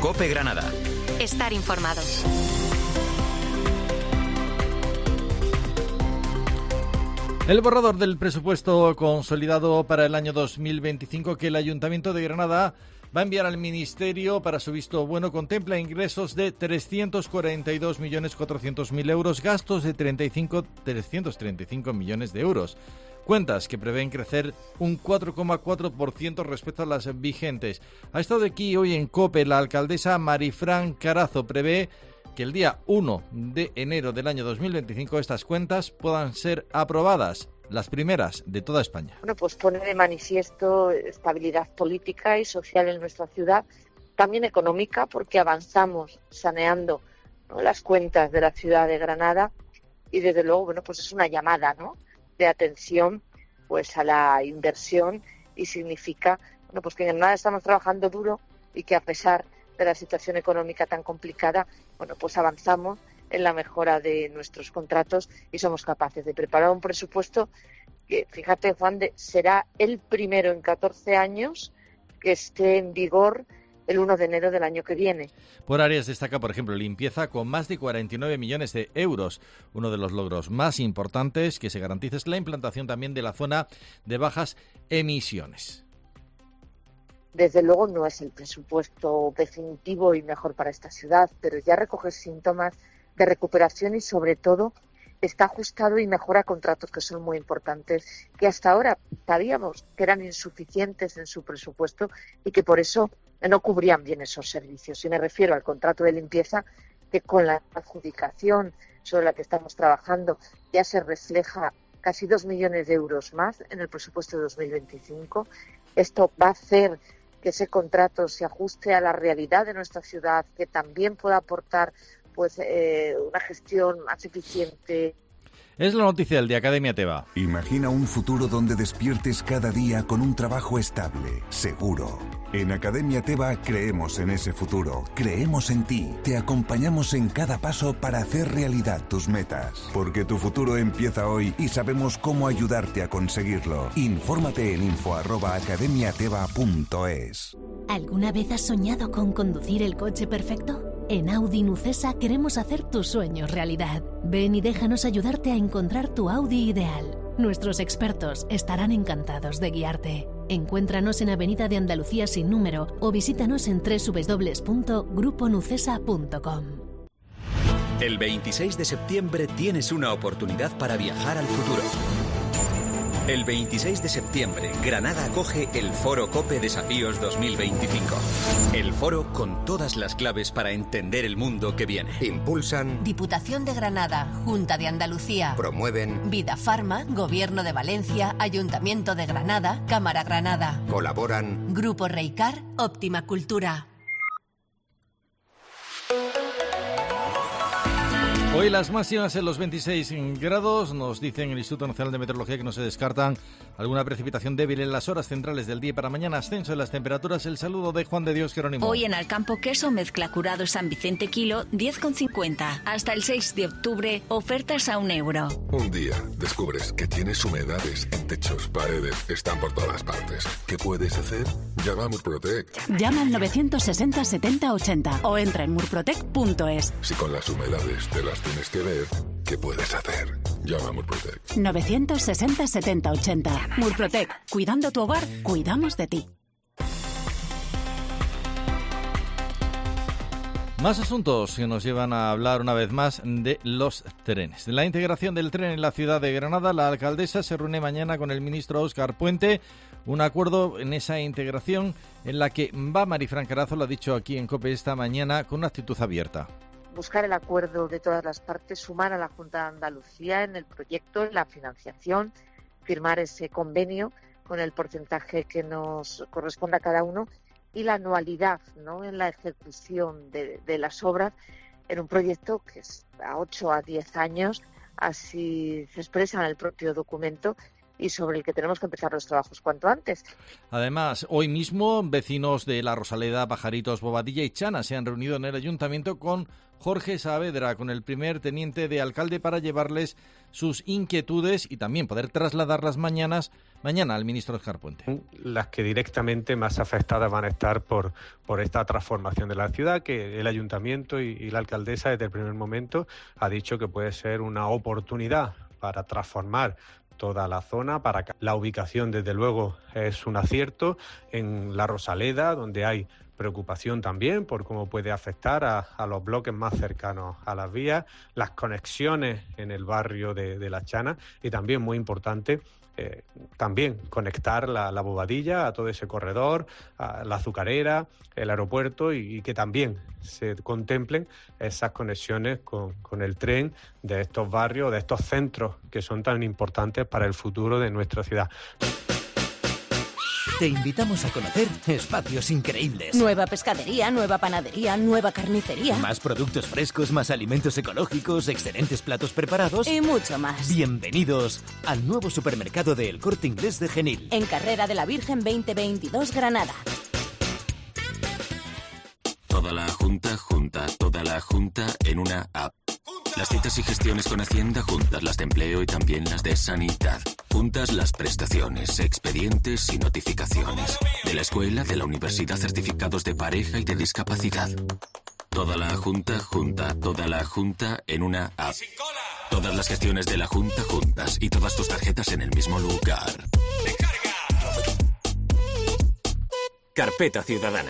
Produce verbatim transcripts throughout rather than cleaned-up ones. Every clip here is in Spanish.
COPE Granada. Estar informado. El borrador del presupuesto consolidado para el año dos mil veinticinco que el Ayuntamiento de Granada va a enviar al Ministerio para su visto bueno contempla ingresos de trescientos cuarenta y dos millones cuatrocientos mil euros, gastos de trescientos treinta y cinco millones de euros. Cuentas que prevén crecer un cuatro coma cuatro por ciento respecto a las vigentes. Ha estado aquí hoy en COPE la alcaldesa Marifran Carazo. Prevé que el día uno de enero del año dos mil veinticinco estas cuentas puedan ser aprobadas, las primeras de toda España. Bueno, pues pone de manifiesto estabilidad política y social en nuestra ciudad, también económica, porque avanzamos saneando, ¿no?, las cuentas de la ciudad de Granada, y desde luego, bueno, pues es una llamada, ¿no?, de atención pues a la inversión, y significa, bueno, pues que en Granada estamos trabajando duro y que a pesar de la situación económica tan complicada, bueno, pues avanzamos en la mejora de nuestros contratos y somos capaces de preparar un presupuesto que, fíjate, Juan, de, será el primero en catorce años que esté en vigor el uno de enero del año que viene. Por áreas destaca, por ejemplo, limpieza con más de cuarenta y nueve millones de euros. Uno de los logros más importantes que se garantiza es la implantación también de la zona de bajas emisiones. Desde luego no es el presupuesto definitivo y mejor para esta ciudad, pero ya recoge síntomas de recuperación y sobre todo está ajustado y mejora contratos que son muy importantes, que hasta ahora sabíamos que eran insuficientes en su presupuesto y que por eso no cubrían bien esos servicios. Y me refiero al contrato de limpieza, que con la adjudicación sobre la que estamos trabajando ya se refleja casi dos millones de euros más en el presupuesto de dos mil veinticinco. Esto va a hacer que ese contrato se ajuste a la realidad de nuestra ciudad, que también pueda aportar pues eh, una gestión más eficiente. Es la noticia del de Academia Teva. Imagina un futuro donde despiertes cada día con un trabajo estable, seguro. En Academia Teva creemos en ese futuro, creemos en ti, te acompañamos en cada paso para hacer realidad tus metas. Porque tu futuro empieza hoy y sabemos cómo ayudarte a conseguirlo. Infórmate en info arroba academiateva punto es. ¿Alguna vez has soñado con conducir el coche perfecto? En Audi Nucesa queremos hacer tus sueños realidad. Ven y déjanos ayudarte a encontrar tu Audi ideal. Nuestros expertos estarán encantados de guiarte. Encuéntranos en Avenida de Andalucía sin número o visítanos en doble u doble u doble u punto grupo nucesa punto com. El veintiséis de septiembre tienes una oportunidad para viajar al futuro. El veintiséis de septiembre, Granada acoge el Foro COPE Desafíos dos mil veinticinco. El foro con todas las claves para entender el mundo que viene. Impulsan Diputación de Granada, Junta de Andalucía. Promueven Vida Farma, Gobierno de Valencia, Ayuntamiento de Granada, Cámara Granada. Colaboran Grupo Reicar, Óptima Cultura. Hoy las máximas en los veintiséis grados, nos dicen el Instituto Nacional de Meteorología que no se descartan alguna precipitación débil en las horas centrales del día. Para mañana ascenso de las temperaturas. El saludo de Juan de Dios Jerónimo. Hoy en Alcampo queso mezcla curado San Vicente kilo diez con cincuenta. Hasta el seis de octubre ofertas a un euro. Un día descubres que tienes humedades en techos, paredes, están por todas partes. ¿Qué puedes hacer? Llama a Murprotec. Llama al novecientos sesenta setenta ochenta o entra en murprotec punto es. Si con las humedades te las tienes que ver, ¿qué puedes hacer? Llama a Murprotec. novecientos sesenta setenta ochenta. Murprotec. Cuidando tu hogar, cuidamos de ti. Más asuntos que nos llevan a hablar una vez más de los trenes. De la integración del tren en la ciudad de Granada, la alcaldesa se reúne mañana con el ministro Óscar Puente. Un acuerdo en esa integración en la que va Marifran Carazo, lo ha dicho aquí en COPE esta mañana, con una actitud abierta. Buscar el acuerdo de todas las partes, sumar a la Junta de Andalucía en el proyecto, en la financiación, firmar ese convenio con el porcentaje que nos corresponde a cada uno y la anualidad, ¿no?, en la ejecución de, de las obras en un proyecto que es a ocho a diez años, así se expresa en el propio documento, y sobre el que tenemos que empezar los trabajos cuanto antes. Además, hoy mismo vecinos de La Rosaleda, Pajaritos, Bobadilla y Chana se han reunido en el ayuntamiento con Jorge Saavedra, con el primer teniente de alcalde, para llevarles sus inquietudes y también poder trasladarlas mañanas, mañana al ministro Óscar Puente. Las que directamente más afectadas van a estar por, por esta transformación de la ciudad, que el ayuntamiento y, y la alcaldesa desde el primer momento ha dicho que puede ser una oportunidad para transformar toda la zona. Para que la ubicación, desde luego, es un acierto en La Rosaleda, donde hay preocupación también por cómo puede afectar a, a los bloques más cercanos a las vías, las conexiones en el barrio de, de La Chana y también, muy importante, eh, también conectar la, la Bobadilla a todo ese corredor, a la Azucarera, el aeropuerto y, y que también se contemplen esas conexiones con, con el tren de estos barrios, de estos centros que son tan importantes para el futuro de nuestra ciudad. Te invitamos a conocer espacios increíbles. Nueva pescadería, nueva panadería, nueva carnicería. Más productos frescos, más alimentos ecológicos, excelentes platos preparados. Y mucho más. Bienvenidos al nuevo supermercado de El Corte Inglés de Genil. En Carrera de la Virgen veinte veintidós, Granada. Toda la Junta, junta, toda la Junta en una app. Las citas y gestiones con Hacienda juntas, las de empleo y también las de sanidad. Juntas las prestaciones, expedientes y notificaciones. De la escuela, de la universidad, certificados de pareja y de discapacidad. Toda la Junta, junta, toda la Junta en una app. Todas las gestiones de la Junta juntas y todas tus tarjetas en el mismo lugar. Carpeta Ciudadana.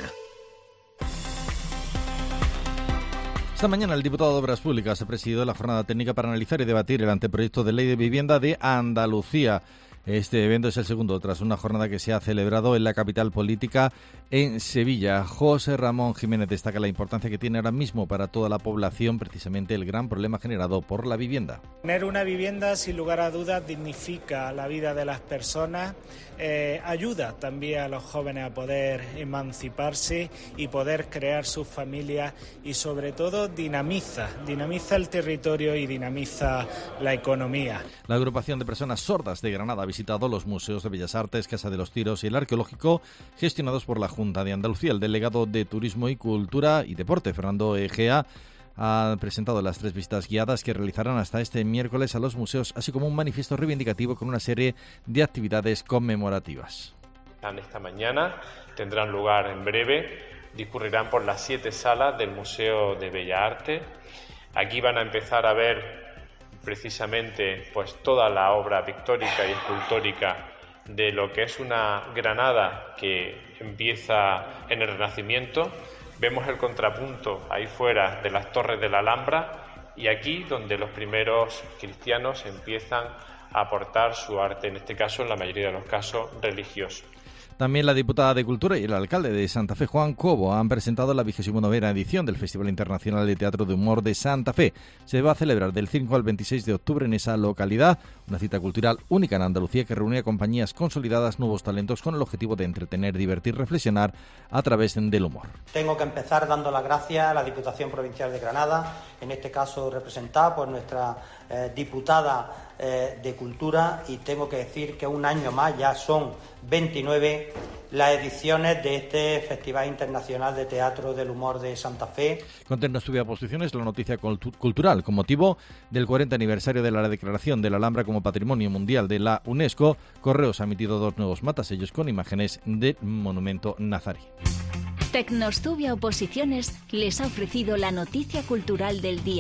Esta mañana el diputado de Obras Públicas ha presidido la jornada técnica para analizar y debatir el anteproyecto de ley de vivienda de Andalucía. Este evento es el segundo tras una jornada que se ha celebrado en la capital política, en Sevilla. José Ramón Jiménez destaca la importancia que tiene ahora mismo para toda la población precisamente el gran problema generado por la vivienda. Tener una vivienda, sin lugar a dudas, dignifica la vida de las personas, eh, ayuda también a los jóvenes a poder emanciparse y poder crear sus familias y sobre todo dinamiza, dinamiza el territorio y dinamiza la economía. La agrupación de personas sordas de Granada ha visitado los museos de Bellas Artes, Casa de los Tiros y el Arqueológico, gestionados por la Junta de Andalucía. El delegado de Turismo y Cultura y Deporte, Fernando Egea, ha presentado las tres visitas guiadas que realizarán hasta este miércoles a los museos, así como un manifiesto reivindicativo con una serie de actividades conmemorativas. Esta mañana tendrán lugar en breve, discurrirán por las siete salas del Museo de Bellas Artes. Aquí van a empezar a ver precisamente pues toda la obra pictórica y escultórica de lo que es una Granada que empieza en el Renacimiento. Vemos el contrapunto ahí fuera de las torres de la Alhambra y aquí donde los primeros cristianos empiezan a aportar su arte, en este caso, en la mayoría de los casos, religioso. También la diputada de Cultura y el alcalde de Santa Fe, Juan Cobo, han presentado la vigésima novena edición del Festival Internacional de Teatro de Humor de Santa Fe. Se va a celebrar del cinco al veintiséis de octubre en esa localidad, una cita cultural única en Andalucía que reúne a compañías consolidadas, nuevos talentos con el objetivo de entretener, divertir, reflexionar a través del humor. Tengo que empezar dando las gracias a la Diputación Provincial de Granada, en este caso representada por nuestra eh, diputada eh, de Cultura, y tengo que decir que un año más, ya son veintinueve las ediciones de este Festival Internacional de Teatro del Humor de Santa Fe. Contiene no estudia posiciones la noticia cultural. Con motivo del cuarenta aniversario de la declaración de la Alhambra como Patrimonio Mundial de la UNESCO, Correos ha emitido dos nuevos matasellos con imágenes del monumento nazarí. Tecnostubia Oposiciones les ha ofrecido la noticia cultural del día.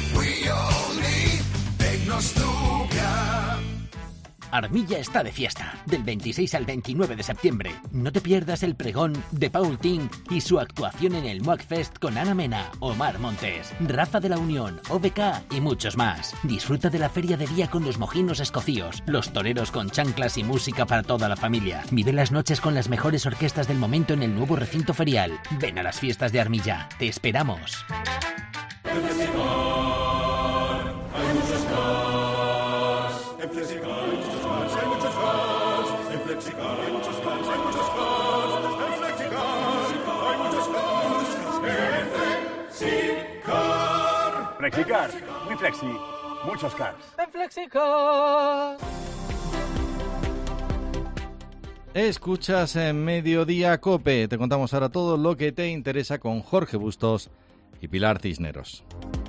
Armilla está de fiesta, del veintiséis al veintinueve de septiembre. No te pierdas el pregón de Paul Ting y su actuación en el Muac Fest con Ana Mena, Omar Montes, Rafa de la Unión, O B K y muchos más. Disfruta de la feria de día con los mojinos escocíos, los toreros con chanclas y música para toda la familia. Vive las noches con las mejores orquestas del momento en el nuevo recinto ferial. Ven a las fiestas de Armilla. Te esperamos. Flexicar, muy flexi, muchos cars. En Flexicar. Escuchas en Mediodía COPE. Te contamos ahora todo lo que te interesa con Jorge Bustos y Pilar Cisneros.